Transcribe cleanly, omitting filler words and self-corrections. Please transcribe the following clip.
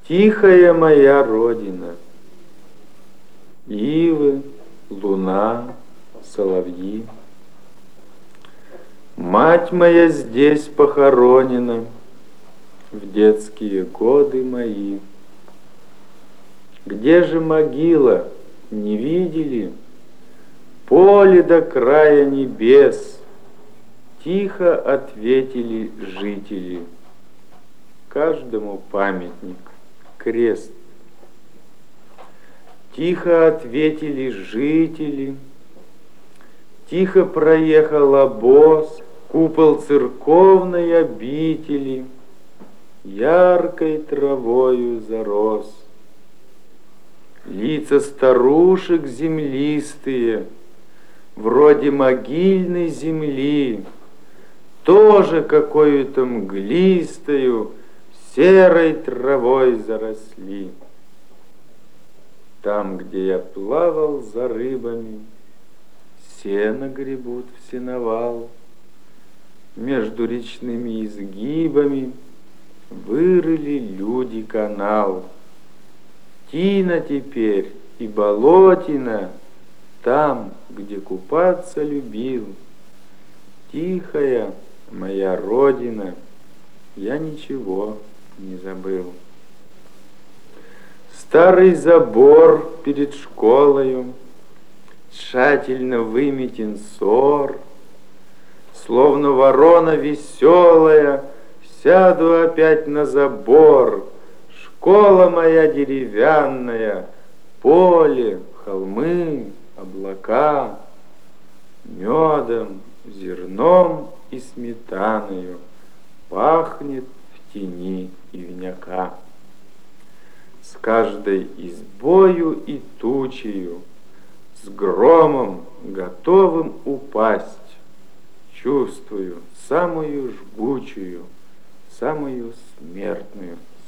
Тихая моя родина, ивы, луна, соловьи. Мать моя здесь похоронена в детские годы мои. Где же могила, не видели? Поле до края небес, тихо ответили жители. Каждому памятник, крест. Тихо ответили жители, тихо проехал обоз, купол церковной обители яркой травою зарос. Лица старушек землистые, вроде могильной земли, тоже какой-то мглистою серой травой заросли. Там, где я плавал за рыбами, сено гребут в сеновал. Между речными изгибами вырыли люди канал. Тина теперь и болотина там, где купаться любил. Тихая моя родина, я ничего не забыл. Старый забор перед школою, тщательно выметен сор. Словно ворона веселая, сяду опять на забор. Школа моя деревянная, поле, холмы, облака, медом, зерном и сметаною пахнет в тени ивняка. С каждой избою и тучею, с громом, готовым упасть, чувствую самую жгучую, самую смертную